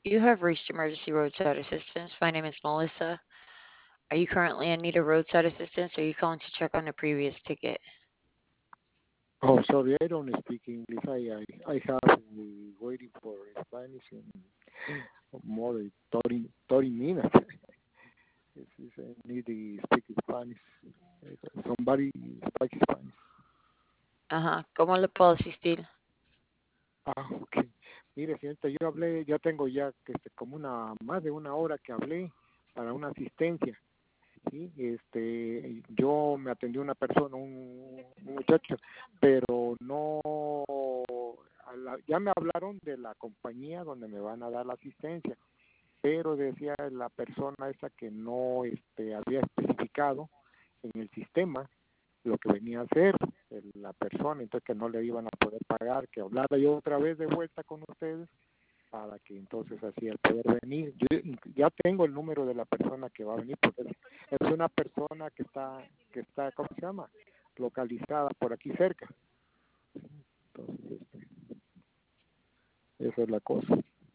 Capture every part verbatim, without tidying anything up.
You have reached emergency roadside assistance. My name is Melissa. Are you currently in need of roadside assistance or are you calling to check on the previous ticket? Oh, sorry, I don't speak English. I I, I have uh, waiting for Spanish in more than thirty, thirty minutes. It's, it's, I need to speak Spanish. Somebody speak Spanish. Ajá. ¿Cómo le puedo asistir? Ah, ok. Mire, señorita, yo hablé, ya tengo ya que este, como una más de una hora que hablé para una asistencia. Sí, este, yo me atendió una persona, un, un muchacho, pero no, a la- ya me hablaron de la compañía donde me van a dar la asistencia, pero decía la persona esa que no, este, había especificado en el sistema lo que venía a hacer el- la persona, entonces que no le iban a poder pagar, que hablara yo otra vez de vuelta con ustedes para que entonces así al poder venir. Yo ya tengo el número de la persona que va a venir, porque es, es una persona que está, que está, ¿cómo se llama? Localizada por aquí cerca. Entonces, este, esa es la cosa,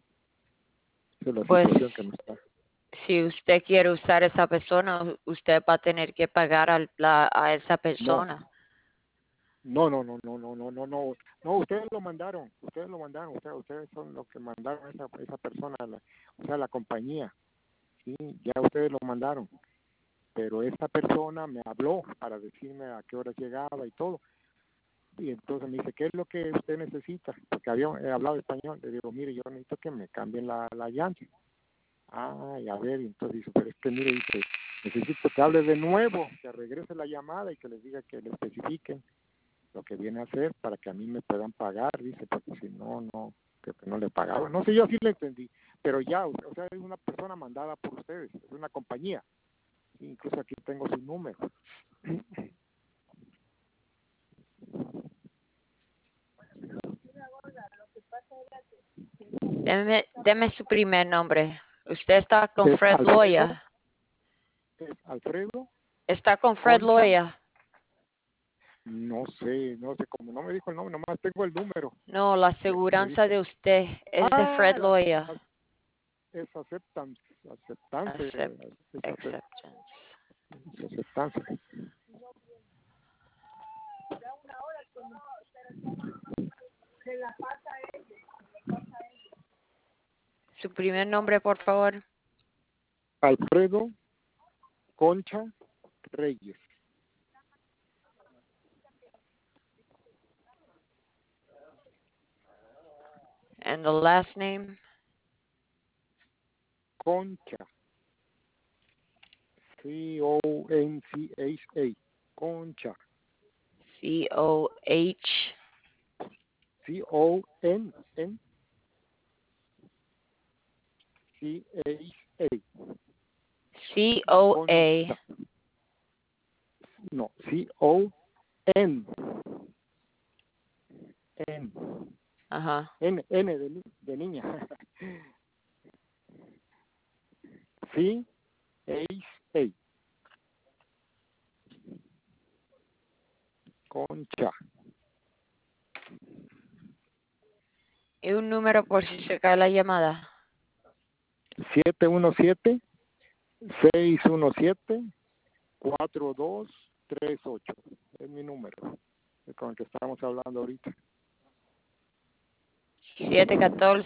esa es la Pues situación que me está. si usted quiere usar esa persona, usted va a tener que pagar al- la- a esa No, persona. no, no, no, no, no, no, no, no, no, ustedes lo mandaron, ustedes lo mandaron, ustedes, ustedes son los que mandaron a esa, esa persona, la, o sea, la compañía, sí, ya ustedes lo mandaron. Pero esta persona me habló para decirme a qué hora llegaba y todo. Y entonces me dice, ¿qué es lo que usted necesita? Porque había he hablado español. Le digo, mire, yo necesito que me cambien la, la llanta. Ah, y a ver, y entonces dice, pero es que mire, dice, necesito que hable de nuevo, que regrese la llamada y que les diga que le especifiquen lo que viene a hacer para que a mí me puedan pagar, dice, porque si no, no, que que no le pagaba. No sé, yo sí le entendí, pero ya, o sea, es una persona mandada por ustedes, es una compañía. Incluso aquí tengo su número. Deme, deme su primer nombre. Usted está con Es Fred Alfredo, Loya. es Alfredo Está con Fred Concha, Loya. no sé, no sé, como no me dijo el nombre, nomás tengo el número. No, la Me, me aseguranza dijo, de usted es de Fred ah, la, Loya. la- es aceptance, aceptance, Accept, es acep- acceptance. es aceptance. Su primer nombre, por favor. Alfredo Concha Reyes. And the last name. Concha, C O N C H A, Concha, C O H. C O N N C H A, C O A. Concha, no, C O N, N, Ajá. N, N de, ni- de niña. C H A, Concha. Y un número por si se cae la llamada. siete uno siete, seis uno siete, cuatro dos tres ocho. Es mi número, es con el que estamos hablando ahorita. siete uno cuatro,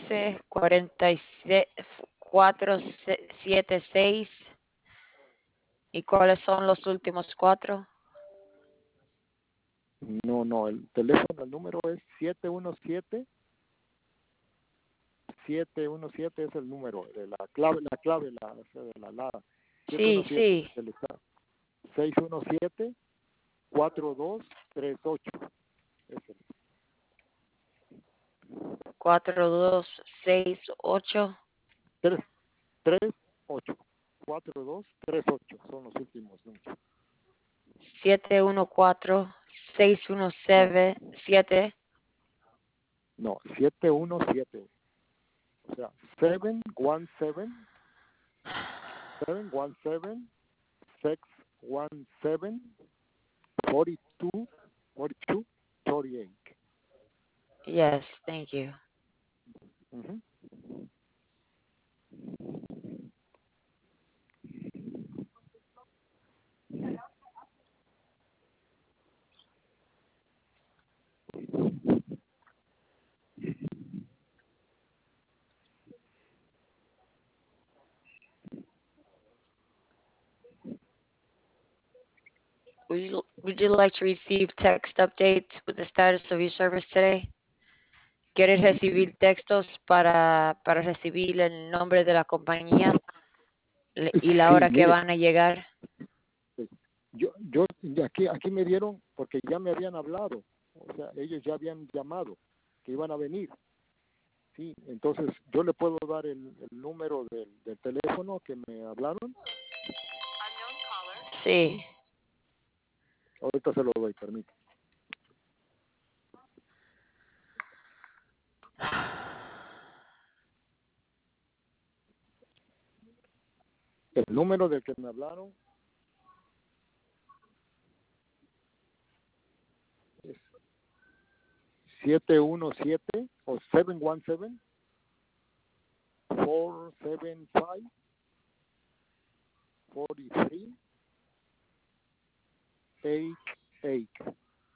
cuatro siete seis. ¿Y cuáles son los últimos cuatro? No, no, el teléfono, el número es siete uno siete, siete uno siete es el número de la clave, la clave, la, o sea, de la la Sí, siete uno siete sí. del estado. seis uno siete, cuatro dos tres ocho. Es el cuatro dos seis ocho. tres tres ocho, cuatro dos tres ocho son los últimos números. siete uno cuatro seis uno No, siete. no, siete uno siete. O sea, seven one seven, seven one seven, six one seven, forty two, forty two, thirty eight. Yes, thank you. Ujú. Would you, would you like to receive text updates with the status of your service today? ¿Quieres recibir textos para, para recibir el nombre de la compañía le- y la Sí, hora que mire, van a llegar? pues, yo, yo, de aquí, aquí me dieron, porque ya me habían hablado, o sea, ellos ya habían llamado, que iban a venir, sí, entonces yo le puedo dar el, el número del, del teléfono que me hablaron, Sí. ahorita se lo doy, permítame. El número del que me hablaron es siete uno siete o siete uno siete, cuatro siete cinco, cuatro tres, ocho ocho.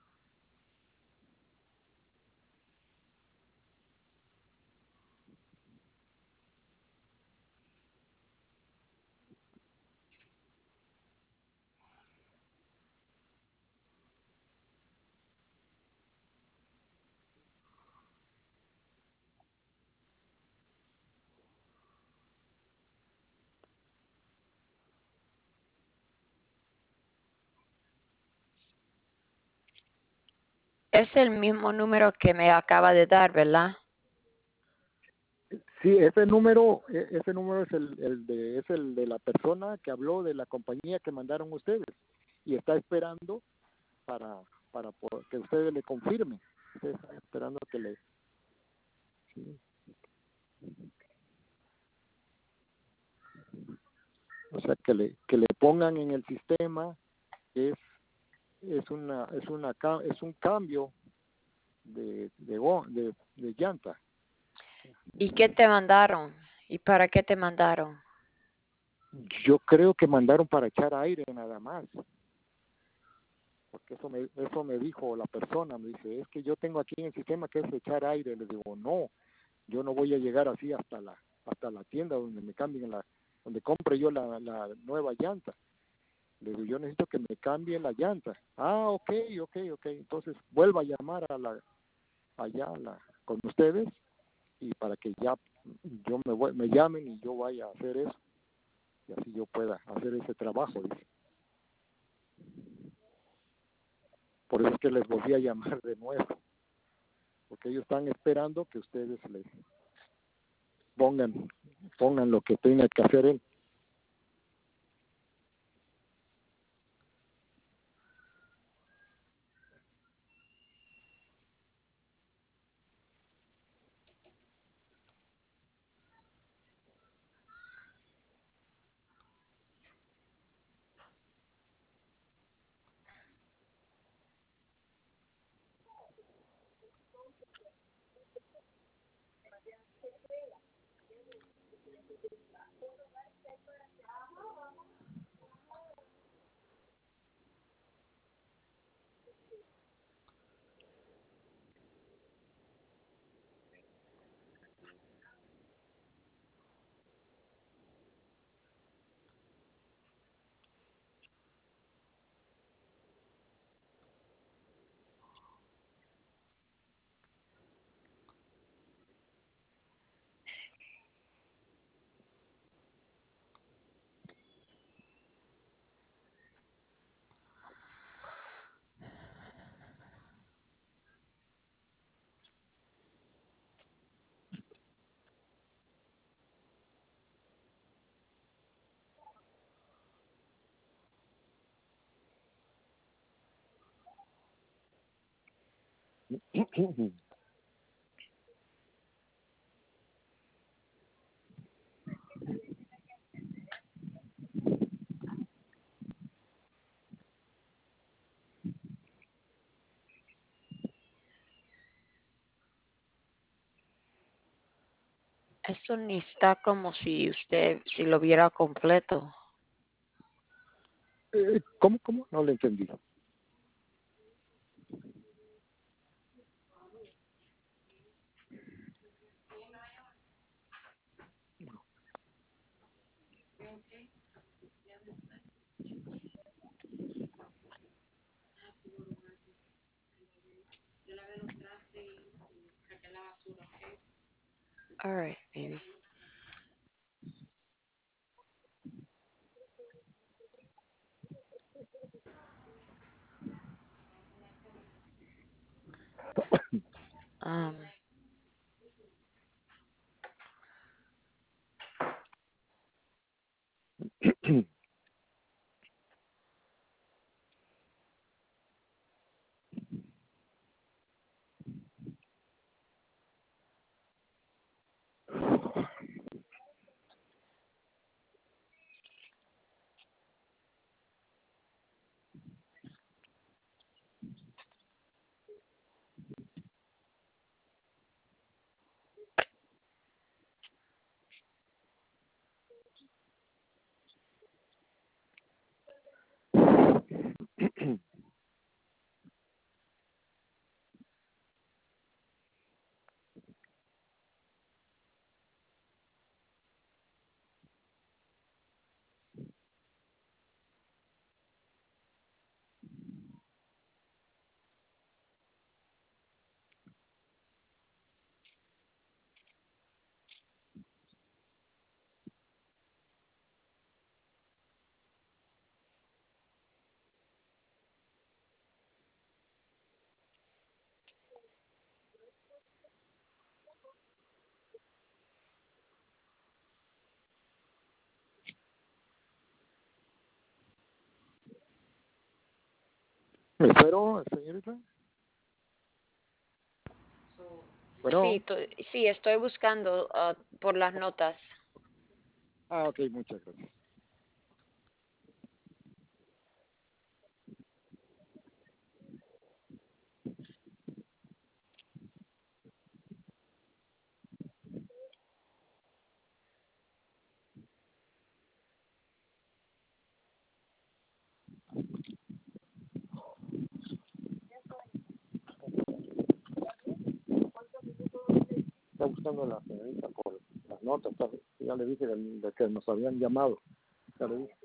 Es el mismo número que me acaba de dar, ¿verdad? Sí, ese número, e- ese número es el, el de es el de la persona que habló de la compañía que mandaron ustedes y está esperando para para po- que ustedes le confirmen. Ustedes están esperando que le sí. O sea, que le que le pongan en el sistema que es es una es una ca- es un cambio de de go- de, de llanta. ¿Y qué te mandaron? ¿Y para qué te mandaron? Yo creo que mandaron para echar aire nada más. Porque eso me, eso me dijo la persona, me dice, es que yo tengo aquí en el sistema que es echar aire. Le digo, no, yo no voy a llegar así hasta la hasta la tienda donde me cambien la, donde compre yo la, la nueva llanta. Le digo, yo necesito que me cambien la llanta. Ah, ok, ok, ok. Entonces vuelva a llamar a la, allá a la, con ustedes y para que ya yo me, voy, me llamen y yo vaya a hacer eso y así yo pueda hacer ese trabajo, dice. Por eso es que les volví a llamar de nuevo, porque ellos están esperando que ustedes les pongan pongan lo que tenga que hacer él. Eso ni está como si usted, si lo viera completo. Eh, ¿Cómo, cómo? No le entendí. All right, baby. Um, ¿Me espero, señorita? sí, Bueno, to- sí, estoy buscando ah, por las notas. ah, ok, muchas gracias. Está buscando a la señorita por las notas, ¿sabe? Ya le dije de, de que nos habían llamado. Ya le dije.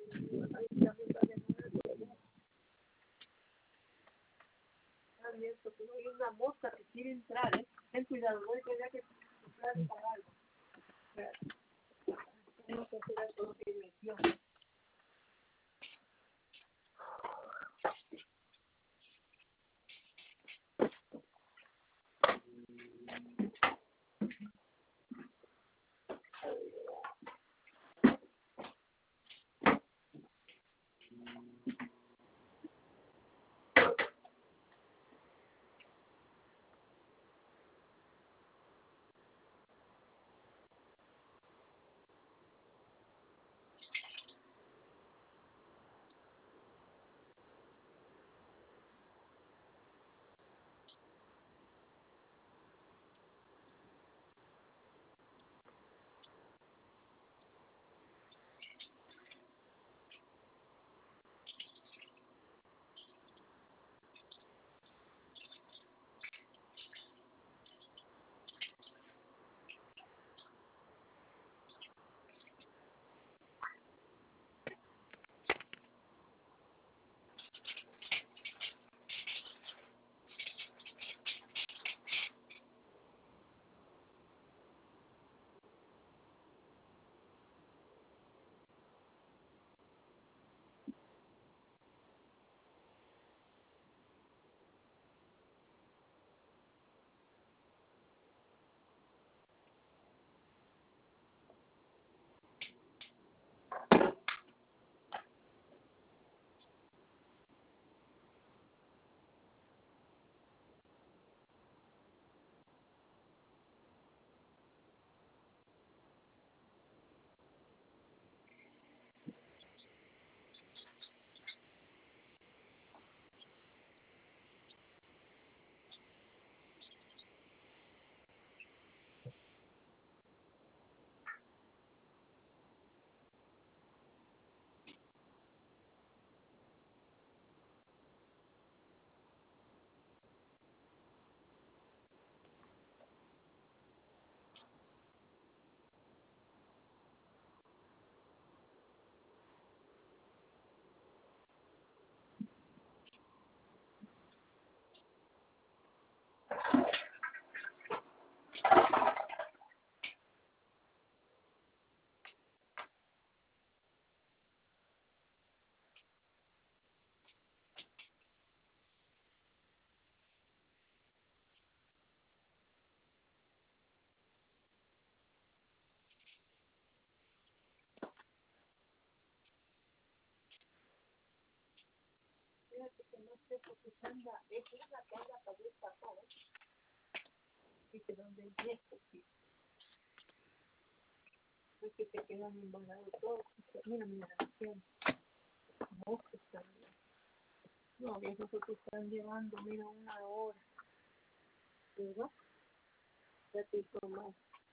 No, esos que están llevando, mira, una hora, ¿verdad? Ya te tomas.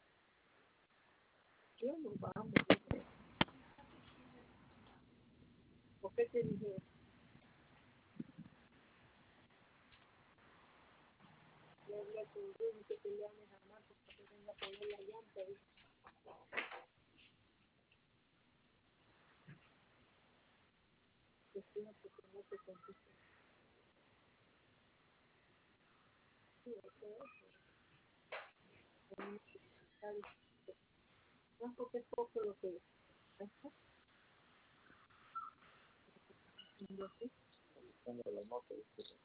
Yo no vamos. ¿Por qué te dije? Le hablé a tu Rubén que te llames a Marcos para que venga a poner la llanta. Decía que no te conteste. Sí, eso es. No, porque es poco lo que es. Las notas,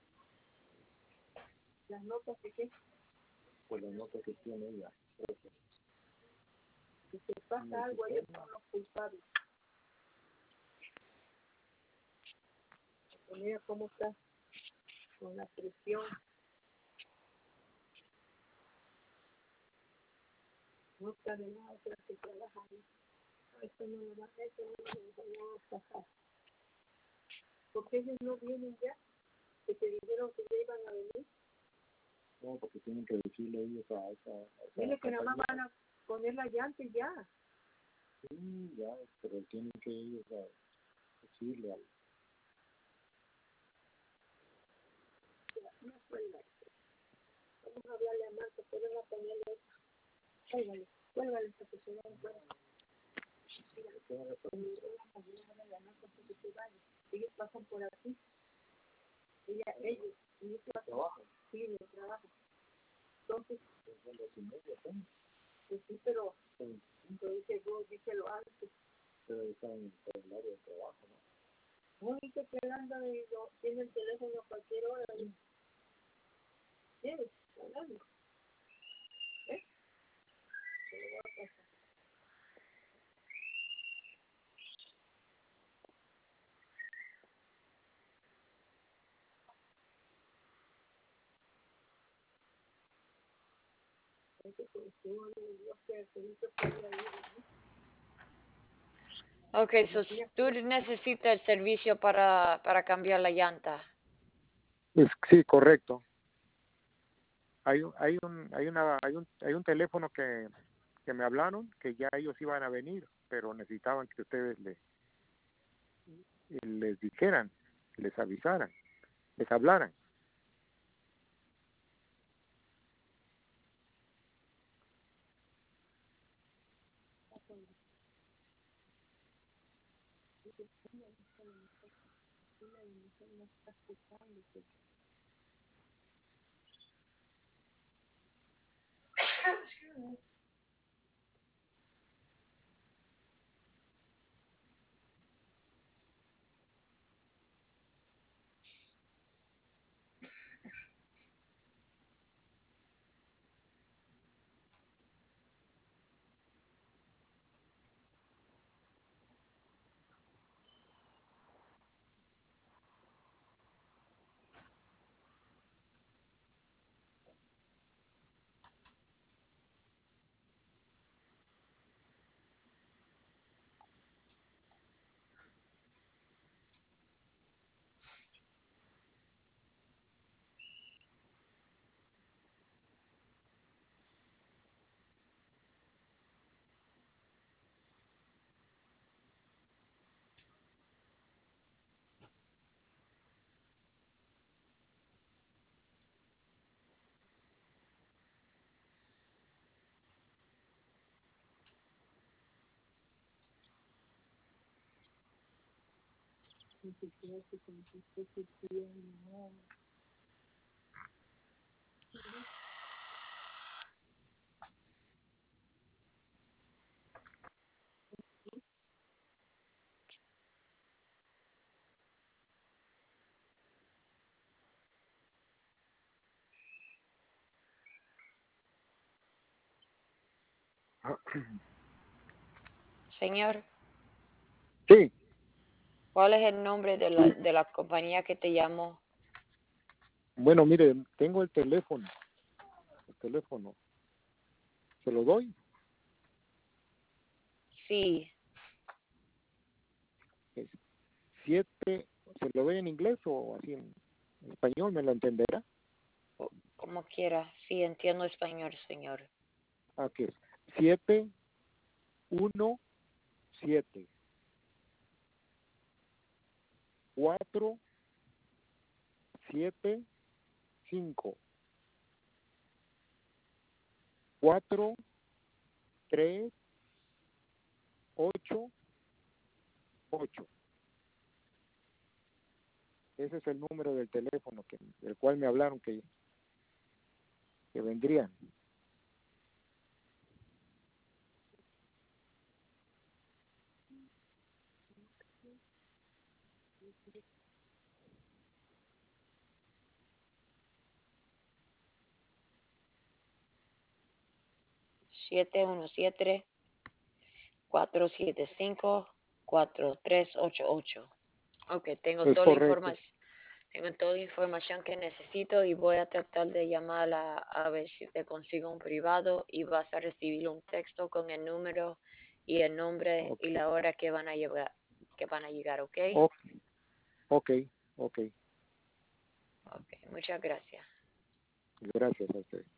las notas que qué, pues las notas que tiene ella. Si te pasa algo, ellos son los culpables. Mira cómo está con la presión. No está de nada otra que trabaja ahí. Esto no lo va a hacer, no lo va a pasar. Porque ellos no vienen ya, que te dijeron que ya iban a venir. No, porque tienen que decirle a ellos a esa... A esa Dile que nada más van a poner la llanta y ya. Sí, ya, pero tienen que ellos a decirle algo. No cuelga. Vamos a hablarle a Marta, pueden a ponerle eso. Cuélgale, cuélgale hasta que se den cuenta. Dígale, cuélgale, cuélgale a Marta porque se vaya. Ellos pasan por aquí. Ella, ellos, ellos trabajan. Sí, de trabajo. Entonces, pues sí, pero entonces llegó, díselo antes. Pero están en el área de trabajo, ¿no? No, dice que anda de, no, tiene el teléfono a cualquier hora. ¿Quieres? Hablando. ¿Eh? Se lo voy a pasar. Ok, so tú necesitas el servicio para, para cambiar la llanta. Es, sí, correcto. Hay, un- hay, un, hay, una, hay, un, hay un teléfono que, que me hablaron que ya ellos iban a venir, pero necesitaban que ustedes les, les dijeran, les avisaran, les hablaran. Señor, Sí, ¿Cuál es el nombre de la, de la compañía que te llamó? Bueno, mire, tengo el teléfono. El teléfono. ¿Se lo doy? Sí, Es siete, ¿se lo doy en inglés o así en español? ¿Me lo entenderá? o- como quiera. Sí, entiendo español, señor. Aquí es siete uno siete cuatro siete cinco cuatro tres ocho ocho. Ese es el número del teléfono que, del cual me hablaron que, que vendrían. siete uno siete, cuatro siete cinco, cuatro tres ocho ocho. Ok, tengo Es toda la correcto. información. Tengo toda la información que necesito y voy a tratar de llamarla a ver si te consigo un privado y vas a recibir un texto con el número y el nombre Ok, y la hora que van a llegar, que van a llegar, ¿ok? ok, ok. Ok. Ok, muchas gracias. Gracias a usted.